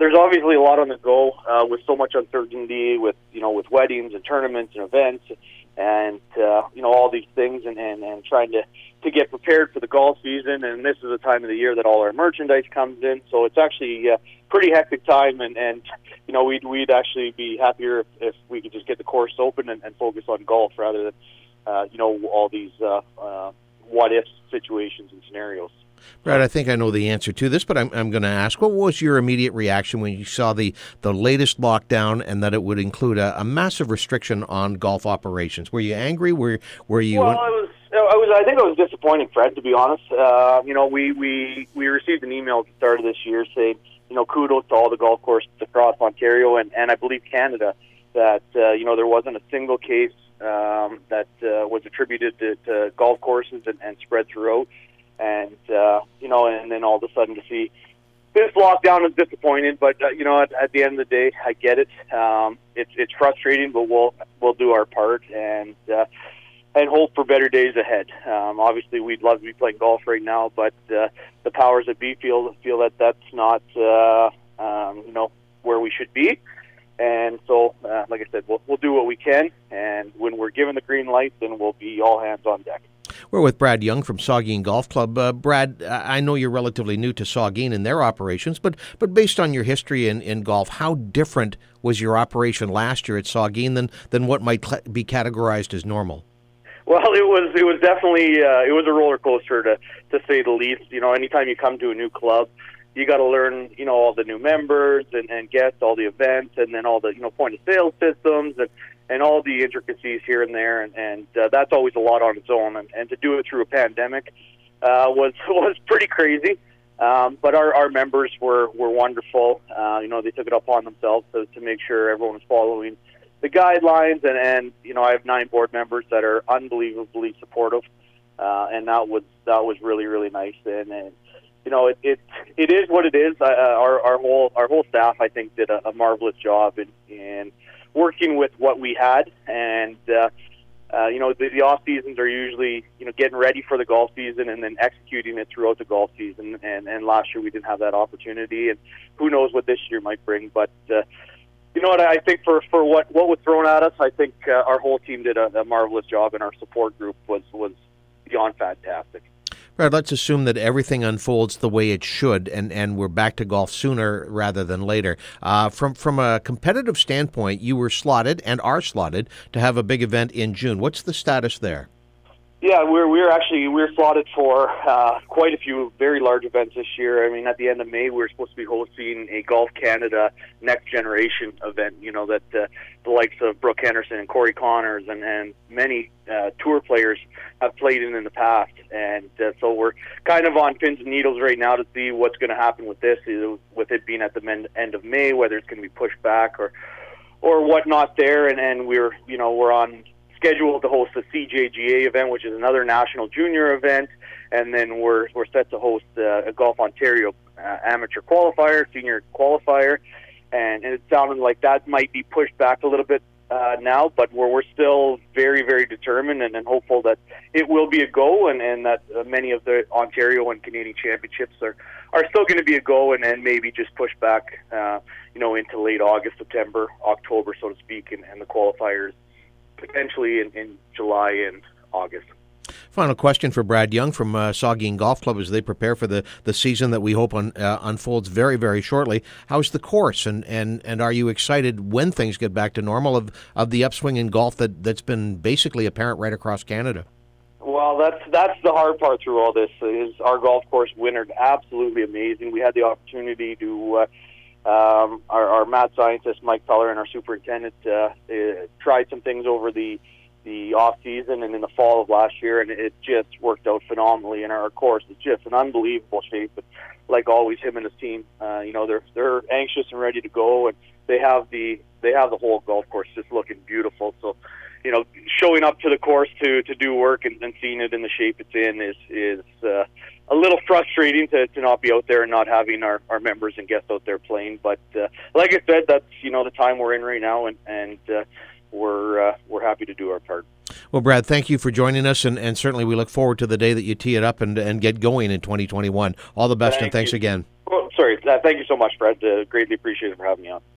there's obviously a lot on the go with so much uncertainty with weddings and tournaments and events and all these things and trying to get prepared for the golf season. And this is the time of the year that all our merchandise comes in, so it's actually a pretty hectic time. And we'd actually be happier if we could just get the course open and focus on golf rather than all these what if situations and scenarios. Brad, I think I know the answer to this, but I'm going to ask, what was your immediate reaction when you saw the latest lockdown and that it would include a massive restriction on golf operations? Were you angry? Were you? Well, I think I was disappointed, Fred, to be honest. We received an email at the start of this year saying, kudos to all the golf courses across Ontario and I believe Canada that, there wasn't a single case that was attributed to golf courses and spread throughout. And and then all of a sudden to see this lockdown is disappointing. But at the end of the day, I get it. It's frustrating, but we'll do our part and hope for better days ahead. Obviously, we'd love to be playing golf right now, but the powers that be feel that that's not where we should be. And so, like I said, we'll do what we can. And when we're given the green light, then we'll be all hands on deck. We're with Brad Young from Saugeen Golf Club. Brad, I know you're relatively new to Saugeen and their operations, but based on your history in golf, how different was your operation last year at Saugeen than what might be categorized as normal? Well, it was definitely it was a roller coaster to say the least. Anytime you come to a new club, you got to learn all the new members and guests, all the events, and then all the point of sale systems and all the intricacies here and there, and that's always a lot on its own. And to do it through a pandemic was pretty crazy. But our members were wonderful. They took it upon themselves to make sure everyone was following the guidelines. And I have 9 board members that are unbelievably supportive, and that was really, really nice. And it is what it is. Our whole staff, I think, did a marvelous job in working with what we had, and the off seasons are usually getting ready for the golf season and then executing it throughout the golf season. And last year we didn't have that opportunity, and who knows what this year might bring. But I think for what was thrown at us, I think our whole team did a marvelous job, and our support group was beyond fantastic. Brad, let's assume that everything unfolds the way it should, and we're back to golf sooner rather than later. From a competitive standpoint, you were slotted and are slotted to have a big event in June. What's the status there? Yeah, we're slotted for quite a few very large events this year. I mean, at the end of May, we're supposed to be hosting a Golf Canada Next Generation event. That the likes of Brooke Henderson and Corey Connors and many tour players have played in the past. And so we're kind of on pins and needles right now to see what's going to happen with this, with it being at the end of May, whether it's going to be pushed back or whatnot there. And we're on scheduled to host the CJGA event, which is another national junior event, and then we're set to host a Golf Ontario amateur qualifier, senior qualifier, and it sounded like that might be pushed back a little bit now, but we're still very, very determined and hopeful that it will be a go, and that many of the Ontario and Canadian championships are still going to be a go, and maybe just pushed back into late August, September, October, so to speak, and the qualifiers potentially in July and August. Final question for Brad Young from Saugeen Golf Club as they prepare for the season that we hope unfolds very, very shortly. How's the course, and are you excited when things get back to normal of the upswing in golf that's been basically apparent right across Canada? Well, that's the hard part through all this is our golf course wintered absolutely amazing. We had the opportunity to our mad scientist Mike Feller and our superintendent tried some things over the off season and in the fall of last year, and it just worked out phenomenally. And our course is just an unbelievable shape. But like always, him and his team, they're anxious and ready to go, and they have the whole golf course just looking beautiful. So, showing up to the course to do work and seeing it in the shape it's in is a little frustrating to not be out there and not having our members and guests out there playing. But like I said, that's the time we're in right now, and we're happy to do our part. Well, Brad, thank you for joining us, and certainly we look forward to the day that you tee it up and get going in 2021. All the best, and thanks again. Well, Sorry. Thank you so much, Fred. Greatly appreciated for having me on.